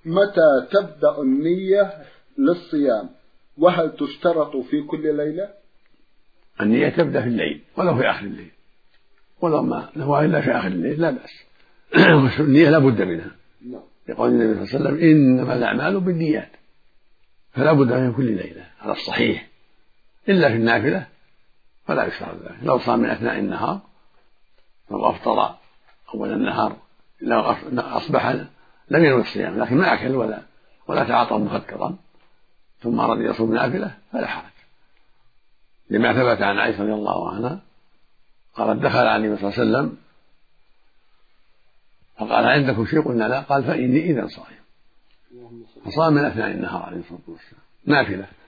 متى تبدأ النية للصيام؟ وهل تشترط في كل ليلة؟ النية تبدأ في الليل ولو في آخر الليل، ولو ما نوى إلا في آخر الليل لا بأس. النية لا بد منها، يقول النبي صلى الله عليه وسلم إنما الأعمال بالنيات، فلا بد من كل ليلة على الصحيح، إلا في النافلة فلا يشترط ذلك. لو صام من أثناء النهار لو أفطر أول النهار لو أصبح لم ينوي الصيام لكن ما أكل ولا تعاطى مفكرا ثم أراد يصوم نافلة فلا حرج، لما ثبت عن عائشة رضي الله عنها قالت دخل على النبي صلى الله عليه وسلم فقال عندكم شيء؟ قلنا لا. قال فإني إذا صائم، فصام من أثناء النهار عليه الصلاة والسلام نافلة